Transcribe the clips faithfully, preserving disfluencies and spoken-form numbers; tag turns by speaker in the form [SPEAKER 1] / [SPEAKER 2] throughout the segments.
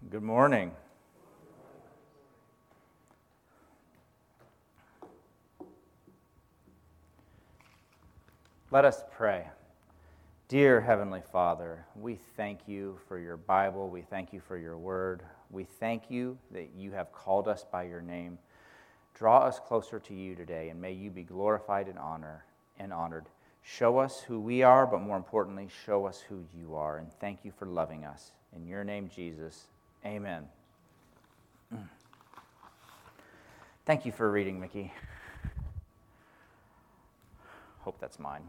[SPEAKER 1] Good morning. Let us pray. Dear Heavenly Father, we thank you for your Bible. We thank you for your word. We thank you that you have called us by your name. Draw us closer to you today, and may you be glorified and honor and honored. Show us who we are, but more importantly, show us who you are. And thank you for loving us. In your name, Jesus, amen. Thank you for reading, Mickey. Hope that's mine.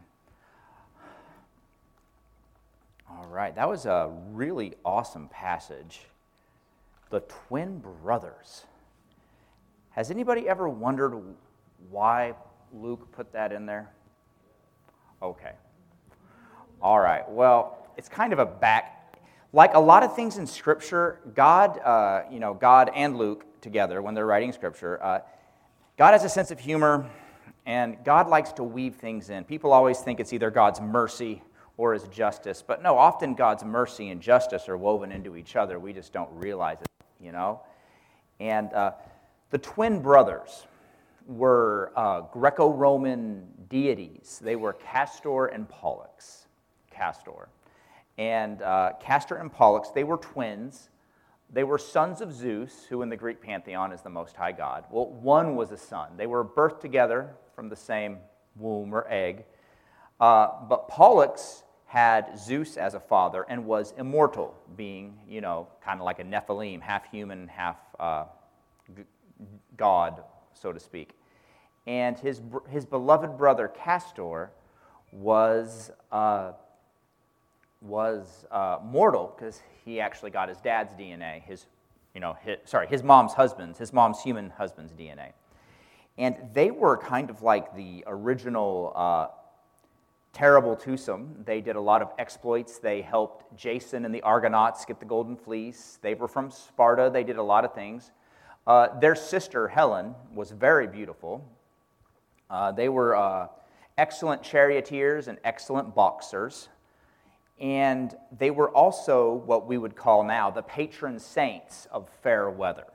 [SPEAKER 1] All right, that was a really awesome passage. The twin brothers. Has anybody ever wondered why Luke put that in there? Okay. All right, well, it's kind of a back... Like a lot of things in Scripture, God, uh, you know, God and Luke together, when they're writing Scripture, uh, God has a sense of humor, and God likes to weave things in. People always think it's either God's mercy or His justice, but no, often God's mercy and justice are woven into each other. We just don't realize it, you know? And uh, the twin brothers were uh, Greco-Roman deities. They were Castor and Pollux. Castor. And uh, Castor and Pollux, they were twins. They were sons of Zeus, who in the Greek pantheon is the Most High God. Well, one was a son. They were birthed together from the same womb or egg. Uh, but Pollux had Zeus as a father and was immortal, being, you know, kind of like a Nephilim, half human, half uh, g- God, so to speak. And his his beloved brother Castor was uh, was uh, mortal because he actually got his dad's D N A, his, you know, his, sorry, his mom's husband's, his mom's human husband's D N A. And they were kind of like the original uh, terrible twosome. They did a lot of exploits. They helped Jason and the Argonauts get the Golden Fleece. They were from Sparta. They did a lot of things. Uh, their sister, Helen, was very beautiful. Uh, they were uh, excellent charioteers and excellent boxers. And they were also what we would call now the patron saints of fair weather.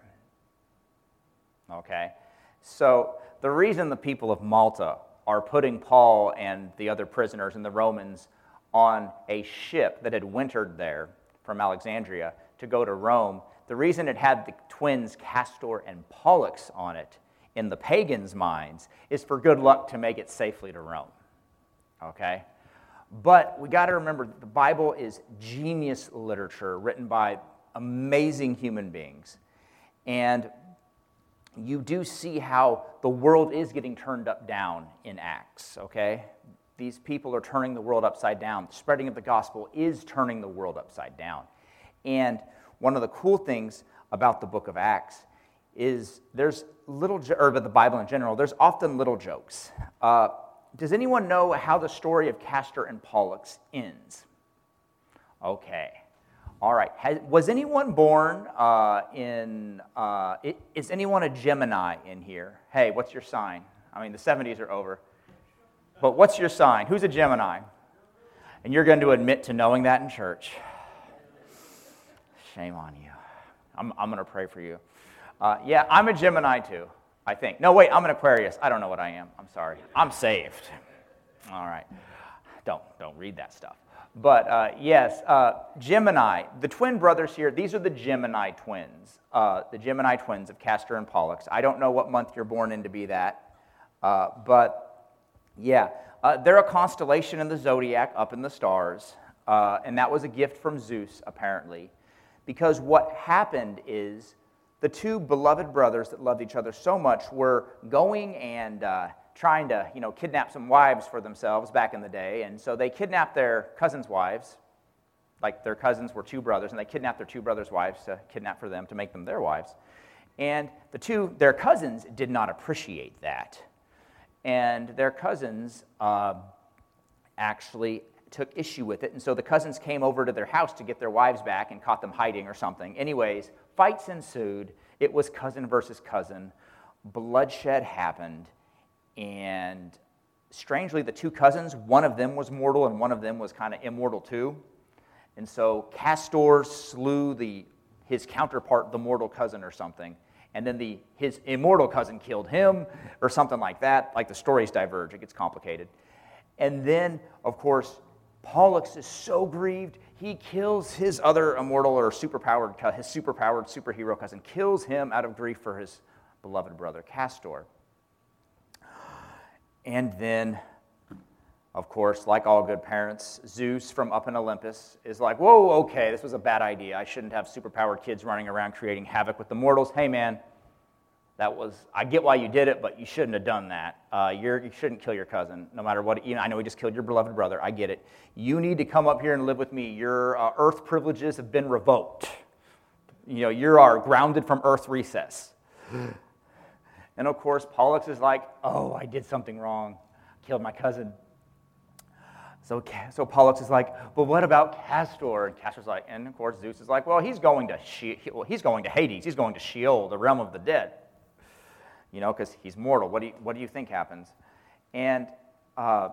[SPEAKER 1] Okay? So the reason the people of Malta are putting Paul and the other prisoners and the Romans on a ship that had wintered there from Alexandria to go to Rome, the reason it had the twins Castor and Pollux on it in the pagans' minds is for good luck to make it safely to Rome. Okay? But we got to remember that the Bible is genius literature written by amazing human beings. And you do see how the world is getting turned up down in Acts, okay? These people are turning the world upside down. The spreading of the gospel is turning the world upside down. And one of the cool things about the book of Acts is there's little, or the Bible in general, there's often little jokes. Uh, Does anyone know how the story of Castor and Pollux ends? Okay. All right. Has, was anyone born uh, in, uh, is anyone a Gemini in here? Hey, what's your sign? I mean, the seventies are over. But what's your sign? Who's a Gemini? And you're going to admit to knowing that in church. Shame on you. I'm, I'm going to pray for you. Uh, yeah, I'm a Gemini too. I think. No, wait, I'm an Aquarius. I don't know what I am. I'm sorry. I'm saved. All right. Don't, don't read that stuff. But uh, yes, uh, Gemini, the twin brothers here, these are the Gemini twins, uh, the Gemini twins of Castor and Pollux. I don't know what month you're born in to be that, uh, but yeah, uh, they're a constellation in the zodiac up in the stars, uh, and that was a gift from Zeus, apparently, because what happened is the two beloved brothers that loved each other so much were going and uh, trying to, you know, kidnap some wives for themselves back in the day. And so they kidnapped their cousins' wives, like their cousins were two brothers, and they kidnapped their two brothers' wives to kidnap for them to make them their wives. And the two, their cousins did not appreciate that. And their cousins uh, actually took issue with it. And so the cousins came over to their house to get their wives back and caught them hiding or something. Anyways, fights ensued. It was cousin versus cousin. Bloodshed happened. And strangely, the two cousins, one of them was mortal and one of them was kind of immortal too. And so Castor slew the his counterpart, the mortal cousin or something, and then the his immortal cousin killed him or something like that. Like the stories diverge, it gets complicated. And then, of course, Pollux is so grieved, he kills his other immortal or superpowered, his superpowered superhero cousin, kills him out of grief for his beloved brother Castor. And then, of course, like all good parents, Zeus from up in Olympus is like, whoa, okay, this was a bad idea. I shouldn't have superpowered kids running around creating havoc with the mortals. Hey, man, that was, I get why you did it, but you shouldn't have done that. Uh, you're, you shouldn't kill your cousin, no matter what. You know, I know he just killed your beloved brother. I get it. You need to come up here and live with me. Your uh, earth privileges have been revoked. You know, you are grounded from earth recess. And, of course, Pollux is like, oh, I did something wrong. Killed my cousin. So, so Pollux is like, but what about Castor? And Castor's like, and, of course, Zeus is like, well, he's going to she- well, he's going to Hades. He's going to Sheol, the realm of the dead. You know, because he's mortal. What do you, what do you think happens? And uh,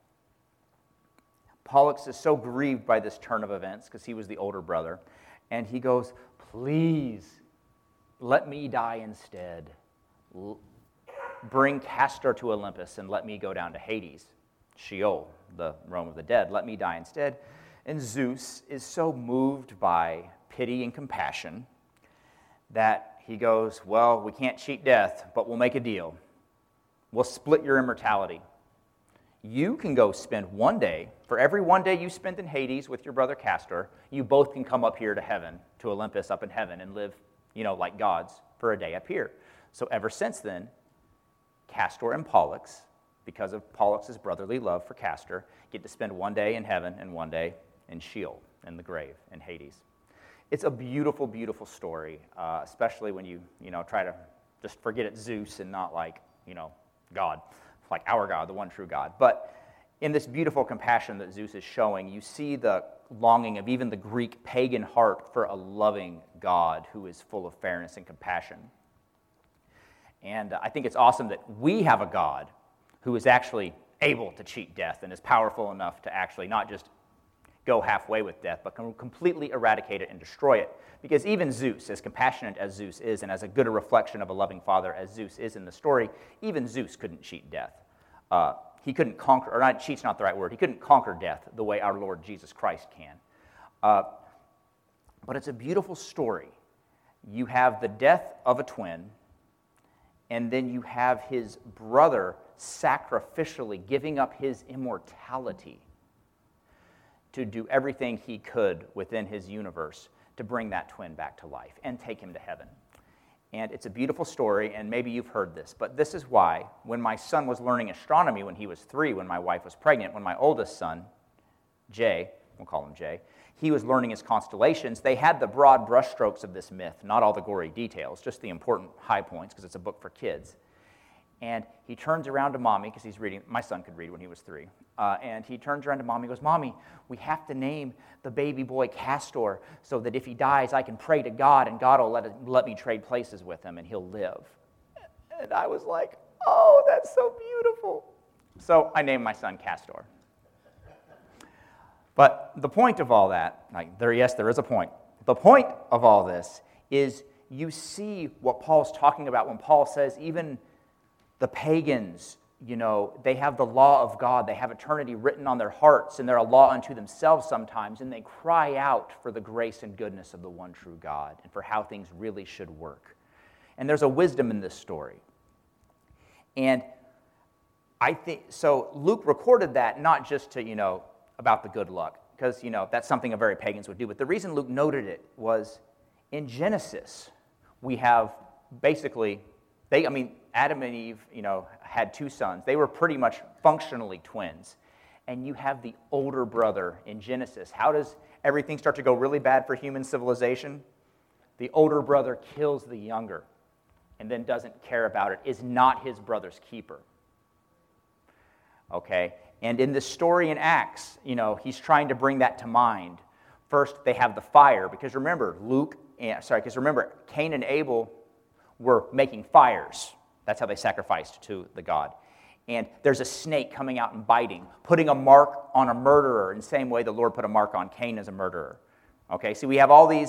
[SPEAKER 1] Pollux is so grieved by this turn of events because he was the older brother. And he goes, please, let me die instead. L- bring Castor to Olympus and let me go down to Hades, Sheol, the realm of the dead. Let me die instead. And Zeus is so moved by pity and compassion that he goes, well, we can't cheat death, but we'll make a deal. We'll split your immortality. You can go spend one day, for every one day you spend in Hades with your brother Castor, you both can come up here to heaven, to Olympus up in heaven, and live, you know, like gods for a day up here. So ever since then, Castor and Pollux, because of Pollux's brotherly love for Castor, get to spend one day in heaven and one day in Sheol, in the grave, in Hades. It's a beautiful, beautiful story, uh, especially when you, you know, try to just forget it's Zeus and not like, you know, God, like our God, the one true God. But in this beautiful compassion that Zeus is showing, you see the longing of even the Greek pagan heart for a loving God who is full of fairness and compassion. And uh, I think it's awesome that we have a God who is actually able to cheat death and is powerful enough to actually not just go halfway with death, but can completely eradicate it and destroy it. Because even Zeus, as compassionate as Zeus is, and as a good a reflection of a loving father as Zeus is in the story, even Zeus couldn't cheat death. Uh, he couldn't conquer, or not, cheat's not the right word, he couldn't conquer death the way our Lord Jesus Christ can. Uh, but it's a beautiful story. You have the death of a twin, and then you have his brother sacrificially giving up his immortality to do everything he could within his universe to bring that twin back to life and take him to heaven. And it's a beautiful story, and maybe you've heard this, but this is why when my son was learning astronomy when he was three, when my wife was pregnant, when my oldest son, Jay, we'll call him Jay, he was learning his constellations, they had the broad brushstrokes of this myth, not all the gory details, just the important high points, because it's a book for kids. And he turns around to Mommy, because he's reading, my son could read when he was three, uh, and he turns around to Mommy and goes, Mommy, we have to name the baby boy Castor so that if he dies, I can pray to God, and God will let, it, let me trade places with him, and he'll live. And I was like, oh, that's so beautiful. So I named my son Castor. But the point of all that, like there, yes, there is a point. The point of all this is you see what Paul's talking about when Paul says even the pagans, you know, they have the law of God. They have eternity written on their hearts, and they're a law unto themselves sometimes, and they cry out for the grace and goodness of the one true God and for how things really should work. And there's a wisdom in this story. And I think, so Luke recorded that not just to, you know, about the good luck, because, you know, that's something the very pagans would do, but the reason Luke noted it was in Genesis, we have basically, they, I mean, Adam and Eve, you know, had two sons. They were pretty much functionally twins. And you have the older brother in Genesis. How does everything start to go really bad for human civilization? The older brother kills the younger and then doesn't care about it, is not his brother's keeper. Okay? And in the story in Acts, you know, he's trying to bring that to mind. First, they have the fire, because remember, Luke, sorry, because remember, Cain and Abel were making fires. That's how they sacrificed to the god. And there's a snake coming out and biting, putting a mark on a murderer in the same way the Lord put a mark on Cain as a murderer. Okay, so we have all these, the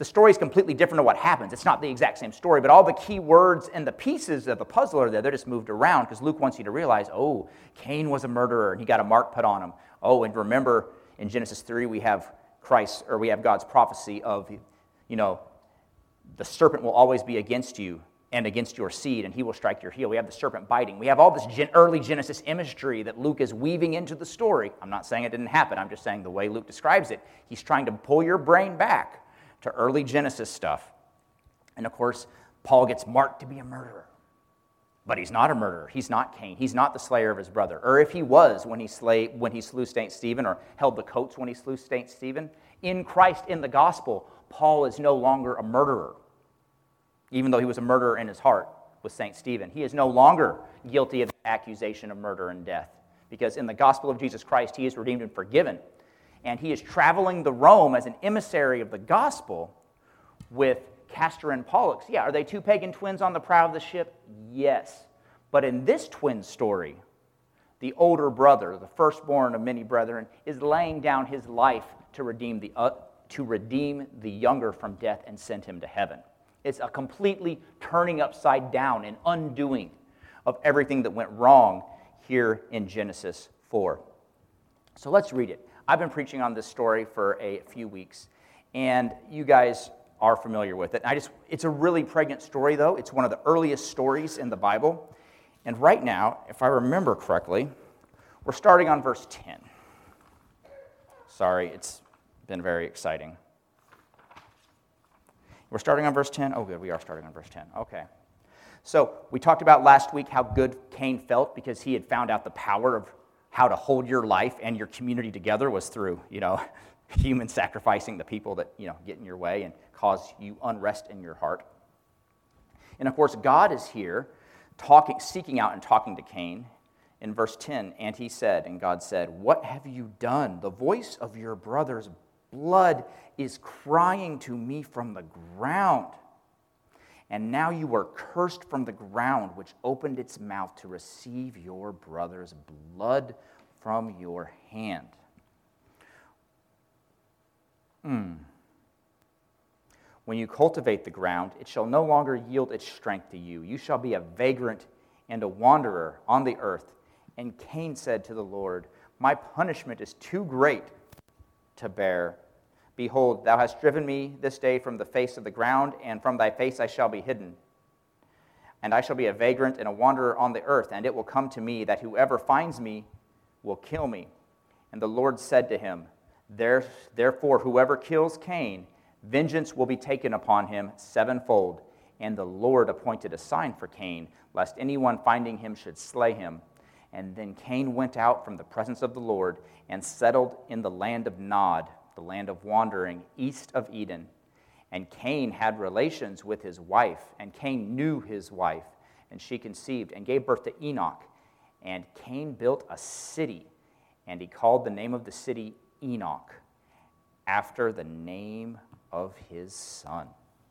[SPEAKER 1] the story is completely different to what happens. It's not the exact same story, but all the key words and the pieces of the puzzle are there. They're just moved around because Luke wants you to realize, oh, Cain was a murderer, and he got a mark put on him. Oh, and remember, in Genesis three, we have Christ, or we have God's prophecy of, you know, the serpent will always be against you and against your seed, and he will strike your heel. We have the serpent biting. We have all this gen- early Genesis imagery that Luke is weaving into the story. I'm not saying it didn't happen. I'm just saying the way Luke describes it, he's trying to pull your brain back to early Genesis stuff. And of course, Paul gets marked to be a murderer. But he's not a murderer. He's not Cain. He's not the slayer of his brother. Or if he was when he, slay, when he slew Saint Stephen, or held the coats when he slew Saint Stephen, in Christ, in the gospel, Paul is no longer a murderer. Even though he was a murderer in his heart with Saint Stephen. He is no longer guilty of the accusation of murder and death. Because in the gospel of Jesus Christ, he is redeemed and forgiven. And he is traveling the Rome as an emissary of the gospel with Castor and Pollux. Yeah, are they two pagan twins on the prow of the ship? Yes. But in this twin story, the older brother, the firstborn of many brethren, is laying down his life to redeem the, uh, to redeem the younger from death and send him to heaven. It's a completely turning upside down and undoing of everything that went wrong here in Genesis four. So let's read it. I've been preaching on this story for a few weeks, and you guys are familiar with it. I just, it's a really pregnant story, though. It's one of the earliest stories in the Bible. And right now, if I remember correctly, we're starting on verse ten. Sorry, it's been very exciting. We're starting on verse ten? Oh, good, we are starting on verse ten. Okay. So we talked about last week how good Cain felt because he had found out the power of how to hold your life and your community together was through, you know, human sacrificing the people that, you know, get in your way and cause you unrest in your heart. And of course, God is here talking, seeking out and talking to Cain in verse ten. And he said, and God said, "What have you done? The voice of your brother's blood is crying to me from the ground. And now you are cursed from the ground, which opened its mouth to receive your brother's blood from your hand." Hmm. "When you cultivate the ground, it shall no longer yield its strength to you. You shall be a vagrant and a wanderer on the earth." And Cain said to the Lord, "My punishment is too great to bear. Behold, thou hast driven me this day from the face of the ground, and from thy face I shall be hidden. And I shall be a vagrant and a wanderer on the earth, and it will come to me that whoever finds me will kill me." And the Lord said to him, "Therefore whoever kills Cain, vengeance will be taken upon him sevenfold." And the Lord appointed a sign for Cain, lest anyone finding him should slay him. And then Cain went out from the presence of the Lord and settled in the land of Nod, the land of wandering, east of Eden. And Cain had relations with his wife, and Cain knew his wife, and she conceived and gave birth to Enoch. And Cain built a city, and he called the name of the city Enoch, after the name of his son.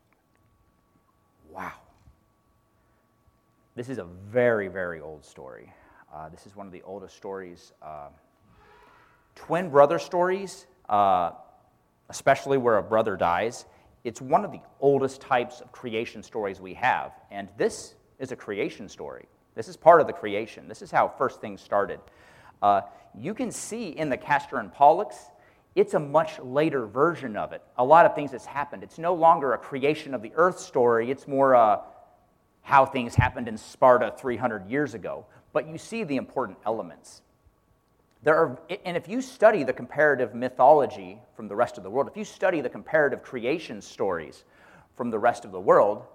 [SPEAKER 1] Wow. This is a very, very old story. Uh, this is one of the oldest stories. Uh, twin brother stories, uh, especially where a brother dies, it's one of the oldest types of creation stories we have. And this is a creation story. This is part of the creation. This is how first things started. Uh, you can see in the Castor and Pollux, it's a much later version of it. A lot of things has happened. It's no longer a creation of the earth story. It's more uh, how things happened in Sparta three hundred years ago. But you see the important elements. There are, and if you study the comparative mythology from the rest of the world, if you study the comparative creation stories from the rest of the world,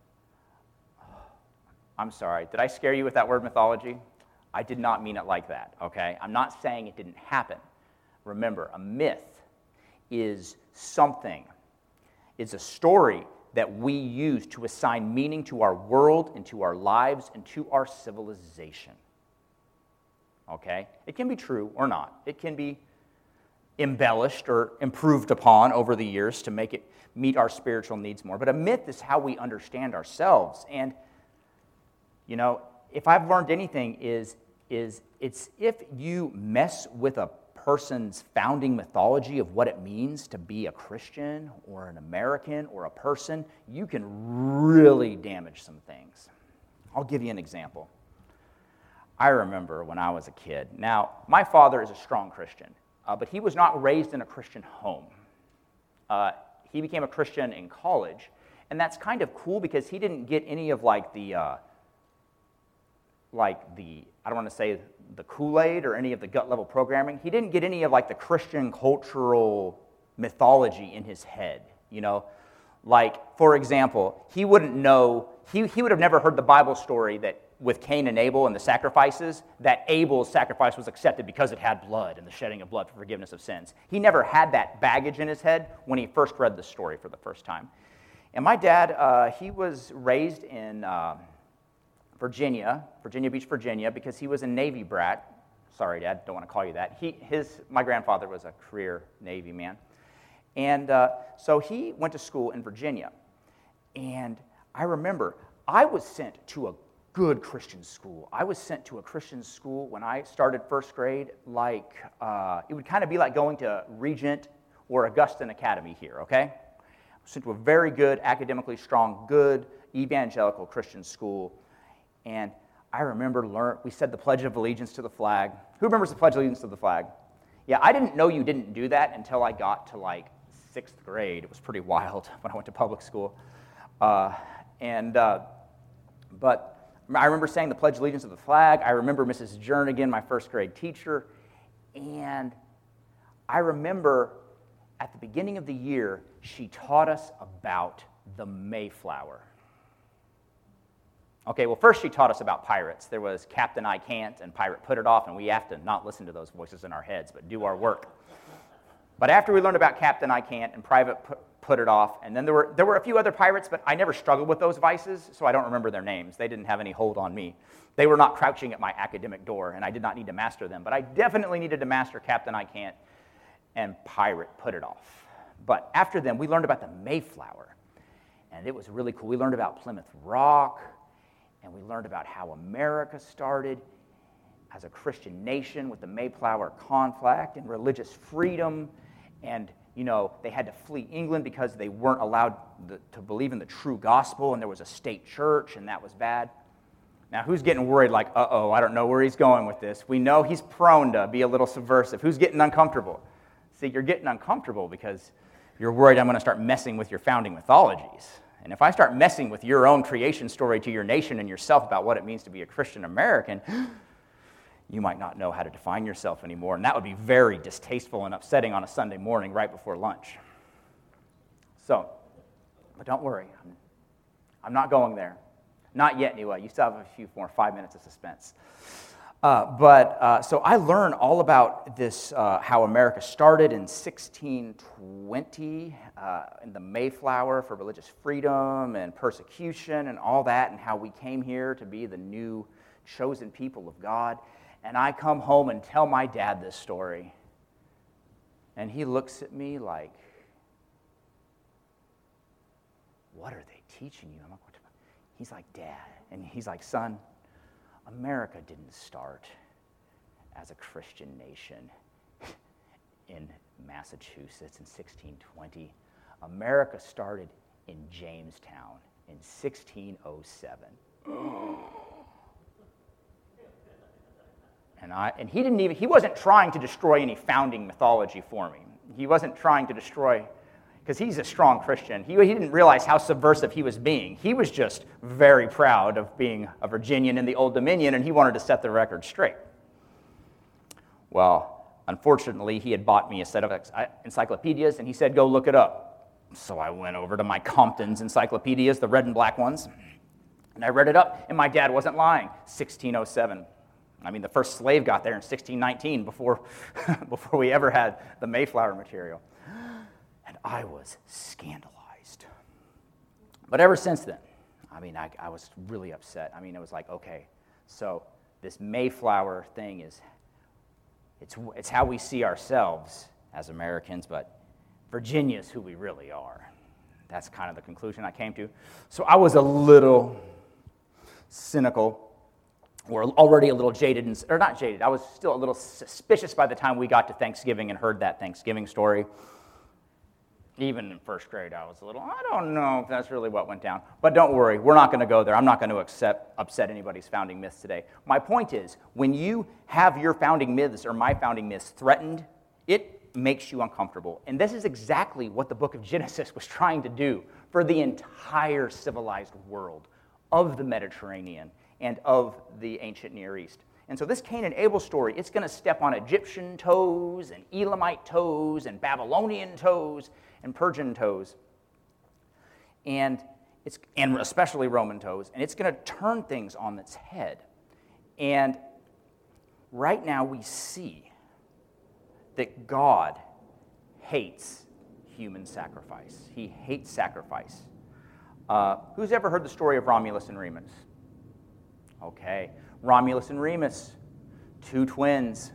[SPEAKER 1] I'm sorry, did I scare you with that word mythology? I did not mean it like that, okay? I'm not saying it didn't happen. Remember, a myth is something, it's a story that we use to assign meaning to our world and to our lives and to our civilization. Okay? It can be true or not. It can be embellished or improved upon over the years to make it meet our spiritual needs more. But a myth is how we understand ourselves. And, you know, if I've learned anything is, is it's if you mess with a person's founding mythology of what it means to be a Christian or an American or a person, you can really damage some things. I'll give you an example. I remember when I was a kid. Now, my father is a strong Christian, uh, but he was not raised in a Christian home. Uh, he became a Christian in college, and that's kind of cool because he didn't get any of like the, uh, like the, I don't want to say the Kool-Aid or any of the gut-level programming. He didn't get any of like the Christian cultural mythology in his head, you know? Like, for example, he wouldn't know, he, he would have never heard the Bible story that with Cain and Abel and the sacrifices, that Abel's sacrifice was accepted because it had blood and the shedding of blood for forgiveness of sins. He never had that baggage in his head when he first read the story for the first time. And my dad, uh, he was raised in uh, Virginia, Virginia Beach, Virginia, because he was a Navy brat. Sorry, Dad, don't want to call you that. He, his, my grandfather was a career Navy man. And uh, so he went to school in Virginia. And I remember I was sent to a good Christian school. I was sent to a Christian school when I started first grade, like, uh, it would kind of be like going to Regent or Augustine Academy here, okay? I was sent to a very good, academically strong, good, evangelical Christian school. And I remember learn, we said the Pledge of Allegiance to the flag. Who remembers the Pledge of Allegiance to the flag? Yeah, I didn't know you didn't do that until I got to like sixth grade. It was pretty wild when I went to public school. Uh, and, uh, but I remember saying the Pledge of Allegiance to the flag. I remember Missus Jernigan, my first grade teacher. And I remember at the beginning of the year, she taught us about the Mayflower. Okay, well, first she taught us about pirates. There was Captain I Can't and Pirate Put It Off, and we have to not listen to those voices in our heads, but do our work. But after we learned about Captain I Can't and Private Put It Off, and then there were there were a few other pirates, but I never struggled with those vices, so I don't remember their names. They didn't have any hold on me. They were not crouching at my academic door, and I did not need to master them. But I definitely needed to master Captain I Can't and Pirate Put It Off. But after them, we learned about the Mayflower, and it was really cool. We learned about Plymouth Rock, and we learned about how America started as a Christian nation with the Mayflower Conflict and religious freedom. And, you know, they had to flee England because they weren't allowed the, to believe in the true gospel, and there was a state church, and that was bad. Now, who's getting worried like, uh-oh, I don't know where he's going with this? We know he's prone to be a little subversive. Who's getting uncomfortable? See, you're getting uncomfortable because you're worried I'm going to start messing with your founding mythologies. And if I start messing with your own creation story to your nation and yourself about what it means to be a Christian American, you might not know how to define yourself anymore, and that would be very distasteful and upsetting on a Sunday morning right before lunch. So, but don't worry, I'm, I'm not going there. Not yet, anyway. You still have a few more, five minutes of suspense. Uh, but, uh, so I learned all about this, uh, how America started in sixteen twenty, uh, in the Mayflower for religious freedom and persecution and all that, and how we came here to be the new chosen people of God. And I come home and tell my dad this story, and he looks at me like, what are they teaching you? I'm like, what? He's like, Dad, and he's like, son, America didn't start as a Christian nation in Massachusetts in sixteen twenty. America started in Jamestown in sixteen oh seven. And I and he didn't even he wasn't trying to destroy any founding mythology for me. He wasn't trying to destroy, because he's a strong Christian. He, he didn't realize how subversive he was being. He was just very proud of being a Virginian in the Old Dominion, and he wanted to set the record straight. Well, unfortunately, he had bought me a set of encyclopedias, and he said, go look it up. So I went over to my Compton's encyclopedias, the red and black ones, and I read it up, and my dad wasn't lying. sixteen oh seven. I mean, the first slave got there in sixteen nineteen before, before we ever had the Mayflower material. And I was scandalized. But ever since then, I mean, I, I was really upset. I mean, it was like, okay, so this Mayflower thing is, it's, it's how we see ourselves as Americans, but Virginia's who we really are. That's kind of the conclusion I came to. So I was a little cynical were already a little jaded, and, or not jaded, I was still a little suspicious by the time we got to Thanksgiving and heard that Thanksgiving story. Even in first grade, I was a little, I don't know if that's really what went down. But don't worry, we're not going to go there. I'm not going to accept, upset anybody's founding myths today. My point is, when you have your founding myths or my founding myths threatened, it makes you uncomfortable. And this is exactly what the book of Genesis was trying to do for the entire civilized world of the Mediterranean and of the ancient Near East. And so this Cain and Abel story, it's going to step on Egyptian toes and Elamite toes and Babylonian toes and Persian toes, and it's and especially Roman toes, and it's going to turn things on its head. And right now we see that God hates human sacrifice. He hates sacrifice. Uh, who's ever heard the story of Romulus and Remus? Okay, Romulus and Remus, two twins,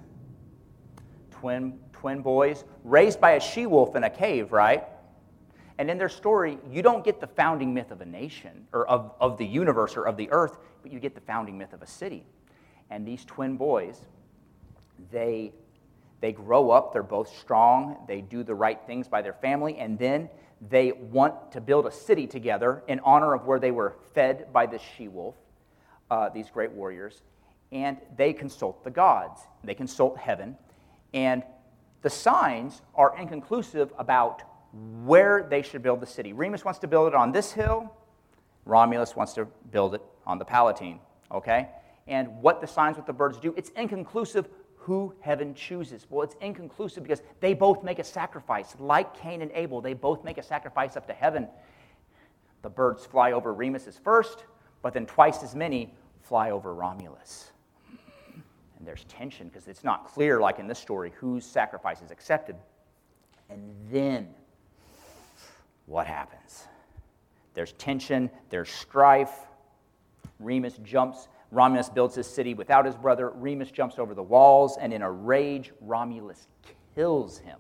[SPEAKER 1] twin twin boys, raised by a she-wolf in a cave, right? And in their story, you don't get the founding myth of a nation, or of, of the universe, or of the earth, but you get the founding myth of a city. And these twin boys, they, they grow up, they're both strong, they do the right things by their family, and then they want to build a city together in honor of where they were fed by this she-wolf, uh, these great warriors, and they consult the gods. They consult heaven, and the signs are inconclusive about where they should build the city. Remus wants to build it on this hill. Romulus wants to build it on the Palatine, okay? And what the signs with the birds do, it's inconclusive who heaven chooses. Well, it's inconclusive because they both make a sacrifice. Like Cain and Abel, they both make a sacrifice up to heaven. The birds fly over Remus's first, but then twice as many fly over Romulus. And there's tension because it's not clear, like in this story, whose sacrifice is accepted. And then, what happens? There's tension, there's strife. Remus jumps, Romulus builds his city without his brother. Remus jumps over the walls, and in a rage, Romulus kills him.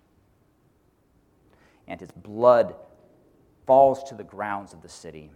[SPEAKER 1] And his blood falls to the grounds of the city.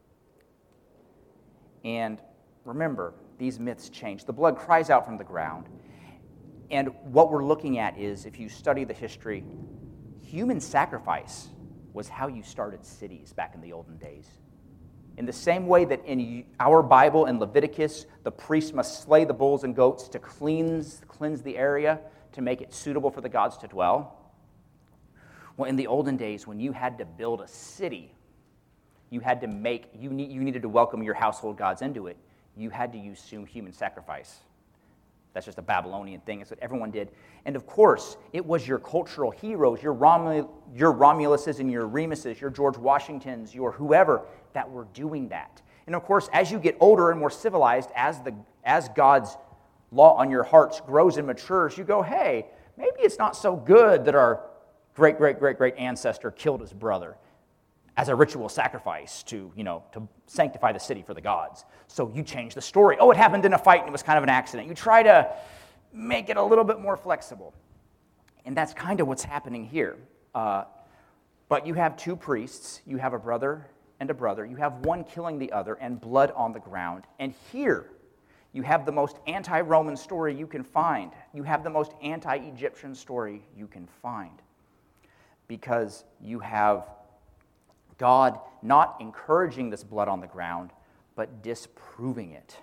[SPEAKER 1] And remember, these myths change. The blood cries out from the ground. And what we're looking at is, if you study the history, human sacrifice was how you started cities back in the olden days. In the same way that in our Bible in Leviticus, the priest must slay the bulls and goats to cleanse, cleanse the area to make it suitable for the gods to dwell. Well, in the olden days, when you had to build a city, you had to make, you, need, you needed to welcome your household gods into it. You had to use human sacrifice. That's just a Babylonian thing. It's what everyone did. And of course, it was your cultural heroes, your, Romul- your Romuluses and your Remuses, your George Washingtons, your whoever, that were doing that. And of course, as you get older and more civilized, as, the, as God's law on your hearts grows and matures, you go, hey, maybe it's not so good that our great, great, great, great ancestor killed his brother as a ritual sacrifice to, you know, to sanctify the city for the gods. So you change the story. Oh, it happened in a fight and it was kind of an accident. You try to make it a little bit more flexible. And that's kind of what's happening here. Uh, but you have two priests. You have a brother and a brother. You have one killing the other and blood on the ground. And here you have the most anti-Roman story you can find. You have the most anti-Egyptian story you can find. Because you have God not encouraging this blood on the ground, but disproving it.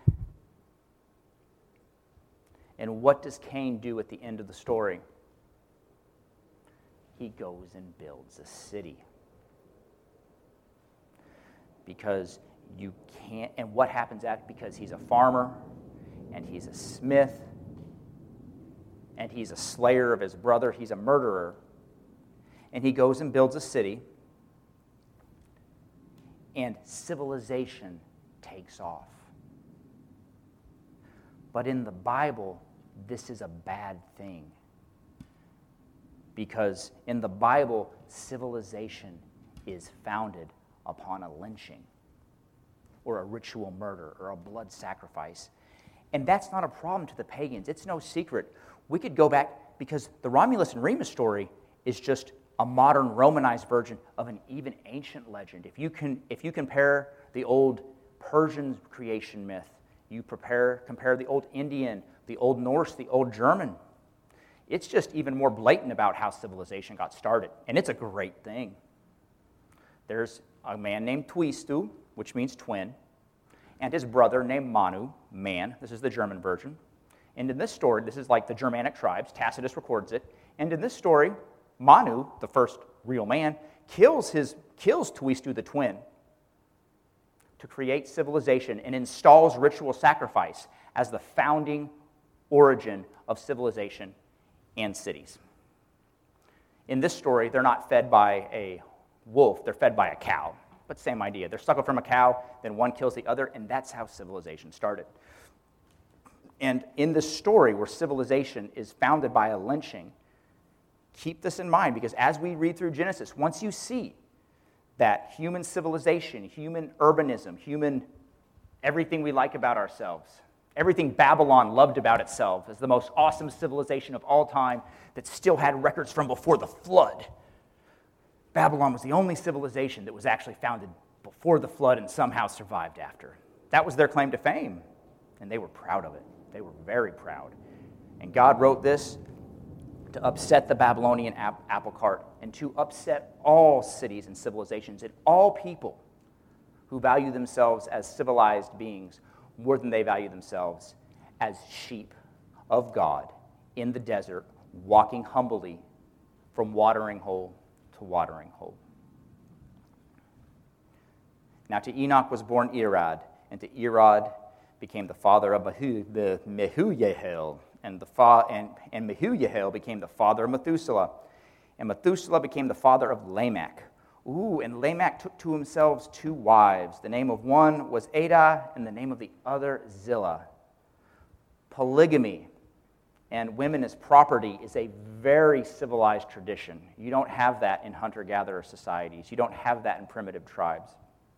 [SPEAKER 1] And what does Cain do at the end of the story? He goes and builds a city. Because you can't, and what happens after? Because he's a farmer, and he's a smith, and he's a slayer of his brother, he's a murderer, and he goes and builds a city, and civilization takes off. But in the Bible, this is a bad thing. Because in the Bible, civilization is founded upon a lynching, or a ritual murder, or a blood sacrifice. And that's not a problem to the pagans. It's no secret. We could go back, because the Romulus and Remus story is just a modern Romanized version of an even ancient legend. If you can, if you compare the old Persian creation myth You prepare, compare the old Indian, the old Norse, the old German. It's just even more blatant about how civilization got started, and it's a great thing. There's a man named Twistu, which means twin, and his brother named Manu, man. This is the German version. And in this story, this is like the Germanic tribes, Tacitus records it, and in this story, Manu, the first real man, kills his kills Twistu the twin to create civilization and installs ritual sacrifice as the founding origin of civilization and cities. In this story, they're not fed by a wolf, they're fed by a cow. But same idea. They're suckled from a cow, then one kills the other, and that's how civilization started. And in this story where civilization is founded by a lynching, keep this in mind, because as we read through Genesis, once you see that human civilization, human urbanism, human everything we like about ourselves, everything Babylon loved about itself as the most awesome civilization of all time that still had records from before the flood. Babylon was the only civilization that was actually founded before the flood and somehow survived after. That was their claim to fame, and they were proud of it. They were very proud. And God wrote this to upset the Babylonian ap- apple cart and to upset all cities and civilizations and all people who value themselves as civilized beings more than they value themselves as sheep of God in the desert, walking humbly from watering hole to watering hole. Now to Enoch was born Irad, and to Irad became the father of Mehu, the Mehujael, and the fa- and, and Mehujael became the father of Methuselah, and Methuselah became the father of Lamech. Ooh, and Lamech took to himself two wives. The name of one was Adah, and the name of the other Zillah. Polygamy and women as property is a very civilized tradition. You don't have that in hunter-gatherer societies. You don't have that in primitive tribes.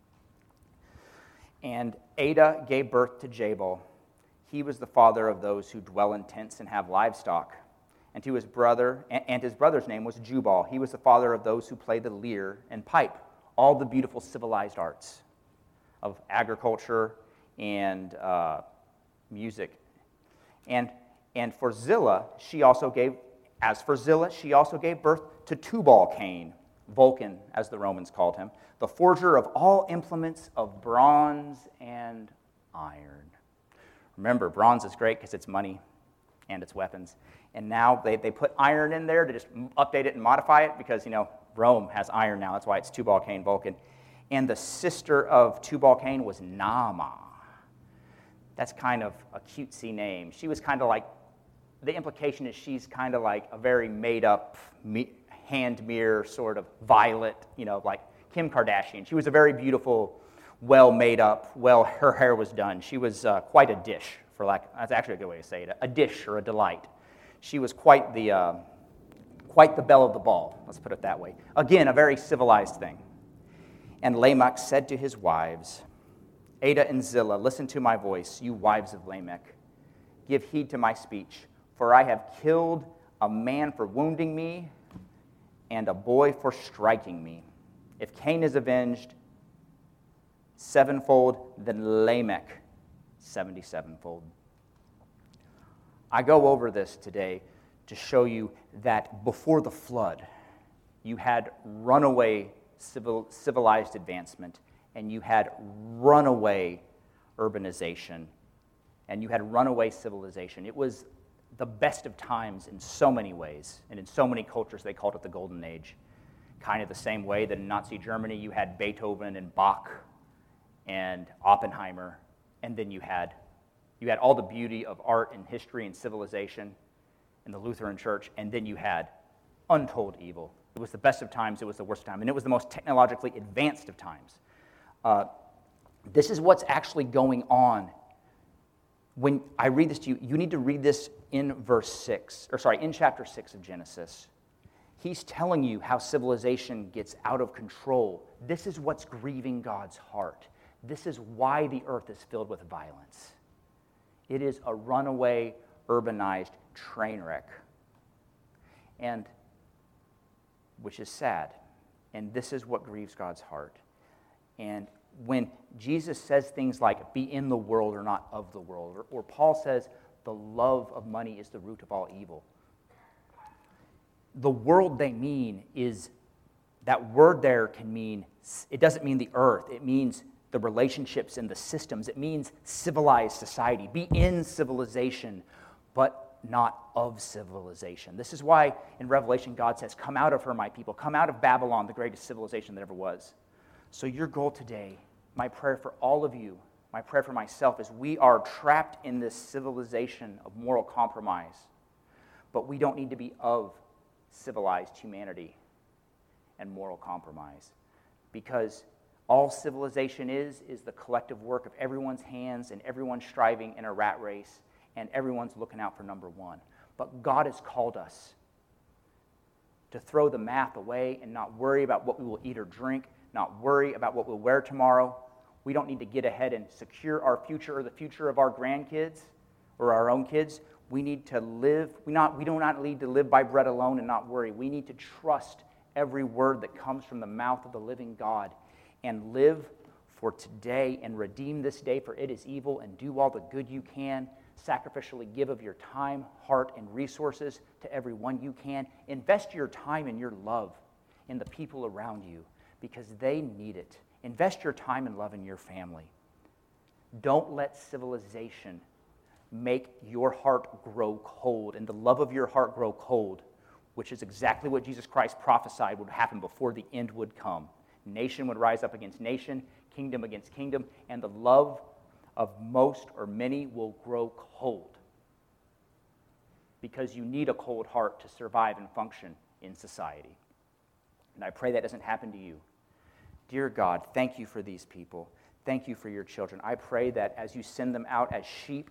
[SPEAKER 1] And Adah gave birth to Jabal. He was the father of those who dwell in tents and have livestock. And to his brother, and his brother's name was Jubal. He was the father of those who play the lyre and pipe, all the beautiful civilized arts of agriculture and uh, music. And and for Zillah, she also gave, as for Zillah, she also gave birth to Tubal-Cain, Vulcan, as the Romans called him, the forger of all implements of bronze and iron. Remember, bronze is great because it's money and it's weapons. And now they, they put iron in there to just update it and modify it because, you know, Rome has iron now. That's why it's Tubal-Cain, Vulcan. And the sister of Tubal-Cain was Naamah. That's kind of a cutesy name. She was kind of like, the implication is she's kind of like a very made-up, hand mirror sort of Violet, you know, like Kim Kardashian. She was a very beautiful, well-made-up, well, her hair was done. She was uh, quite a dish, for lack, that's actually a good way to say it, a dish or a delight. She was quite the, uh, quite the belle of the ball, let's put it that way. Again, a very civilized thing. And Lamech said to his wives, Adah and Zillah, listen to my voice, you wives of Lamech. Give heed to my speech, for I have killed a man for wounding me and a boy for striking me. If Cain is avenged sevenfold, then Lamech seventy-sevenfold. I go over this today to show you that before the flood, you had runaway civil, civilized advancement, and you had runaway urbanization, and you had runaway civilization. It was the best of times in so many ways, and in so many cultures they called it the Golden Age. Kind of the same way that in Nazi Germany you had Beethoven and Bach and Oppenheimer, and then you had you had all the beauty of art and history and civilization in the Lutheran Church, and then you had untold evil. It was the best of times, it was the worst of times, and it was the most technologically advanced of times. Uh, this is what's actually going on. When I read this to you, you need to read this in verse six, or sorry, in chapter six of Genesis. He's telling you how civilization gets out of control. This is what's grieving God's heart. This is why the earth is filled with violence. It is a runaway, urbanized train wreck, and which is sad. And this is what grieves God's heart. And when Jesus says things like, be in the world or not of the world, or, or Paul says, the love of money is the root of all evil, the world they mean is, that word there can mean, it doesn't mean the earth, it means the relationships and the systems. It means civilized society. Be in civilization, but not of civilization. This is why in Revelation God says, come out of her, my people. Come out of Babylon, the greatest civilization that ever was. So your goal today, my prayer for all of you, my prayer for myself, is we are trapped in this civilization of moral compromise, but we don't need to be of civilized humanity and moral compromise, because all civilization is, is the collective work of everyone's hands and everyone striving in a rat race and everyone's looking out for number one. But God has called us to throw the math away and not worry about what we will eat or drink, not worry about what we'll wear tomorrow. We don't need to get ahead and secure our future or the future of our grandkids or our own kids. We need to live, we, not, we do not need to live by bread alone and not worry. We need to trust every word that comes from the mouth of the living God, and live for today and redeem this day, for it is evil, and do all the good you can. Sacrificially give of your time, heart, and resources to every one you can. Invest your time and your love in the people around you because they need it. Invest your time and love in your family. Don't let civilization make your heart grow cold and the love of your heart grow cold, which is exactly what Jesus Christ prophesied would happen before the end would come. Nation would rise up against nation, kingdom against kingdom, and the love of most or many will grow cold because you need a cold heart to survive and function in society. And I pray that doesn't happen to you. Dear God, thank you for these people. Thank you for your children. I pray that as you send them out as sheep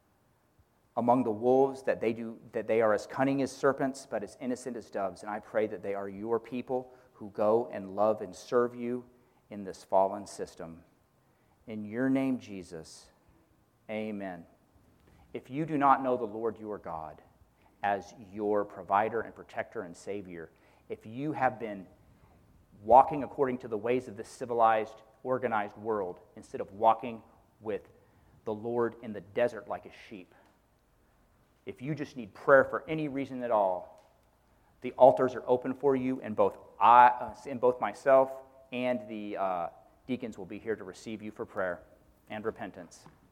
[SPEAKER 1] among the wolves, that they do that they are as cunning as serpents, but as innocent as doves. And I pray that they are your people who go and love and serve you in this fallen system. In your name, Jesus, amen. If you do not know the Lord your God as your provider and protector and Savior, if you have been walking according to the ways of this civilized, organized world instead of walking with the Lord in the desert like a sheep, if you just need prayer for any reason at all, the altars are open for you, and both I, uh, and both myself and the uh, deacons will be here to receive you for prayer and repentance.